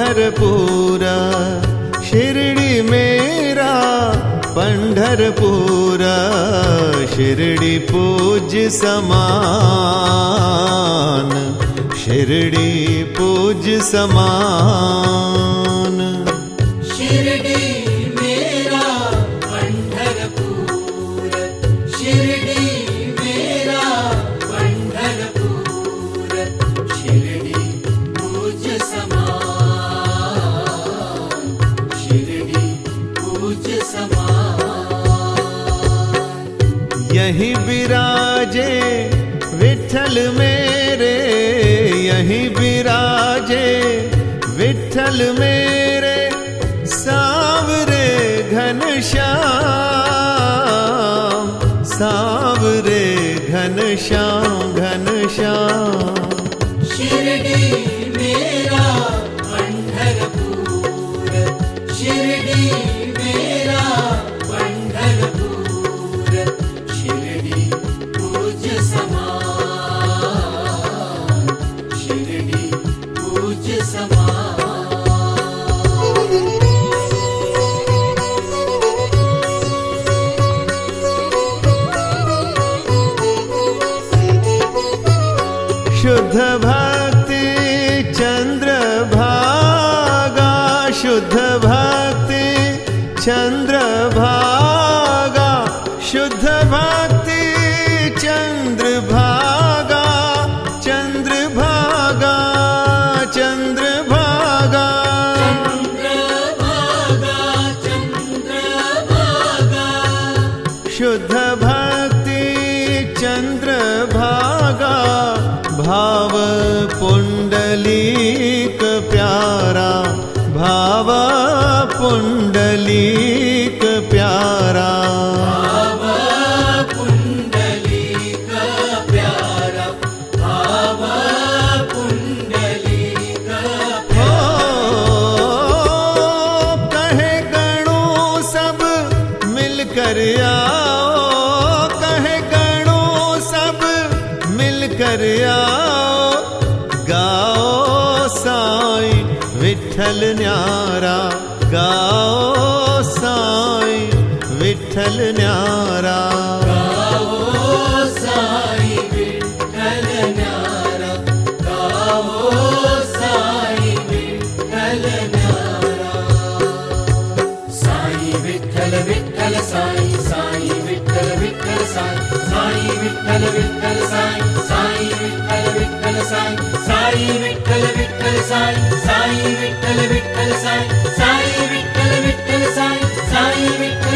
पंढरपूरा, शिरडी मेरा पंढरपूरा, शिरडी पूज्य समान, शिरडी पूज्य समान। शिरडी मेरा पंढरपूर, शिरडी मेरा पंढरपूर, शिरडी पूज्य समान, शिरडी पूज्य समान। यहीं विराजे विठ्ठल मेरे, यहीं विराजे विठ्ठल मेरे, सावरे घनश्याम, सावरे घनश्याम, घनश्याम। शिरडी मेरा पंढरपूर, शिरडी मेरा पंढरपूर, शिरडी पूज्य समान, शिरडी पूज्य समान। शुद्ध भक्ति चंद्रभागा, शुद्ध भक्ति चंद्रभागा, शुद्ध भक्ति चंद्रभागा, चंद्रभागा, चंद्रभागा, चंद्रभागा, चंद्रभागा, शुद्ध भक्ति चंद्रभागा, भाव पुंडलीक प्यारा, भाव पुंडलीक प्यारा, भाव पुंडलीक प्यारा, भाव पुंडलीक ओ कहे गणों सब मिलकर आओ, कहे गणों सब मिलकर आओ, गाओ साईं विठ्ठल न्यारा, गाओ साईं विठ्ठल न्यारा, गाओ साईं विठ्ठल न्यारा, गाओ साईं विठ्ठल न्यारा। साईं विठ्ठल विठ्ठल साईं, साईं विठ्ठल विठ्ठल साईं, साईं विठ्ठल विठ्ठल साईं, साईं विठ्ठल विठ्ठल साईं, साईं विठ्ठल विठ्ठल साईं, साईं विठ्ठल विठ्ठल साईं, साईं विठ्ठल विठ्ठल साईं, साईं विठ्ठल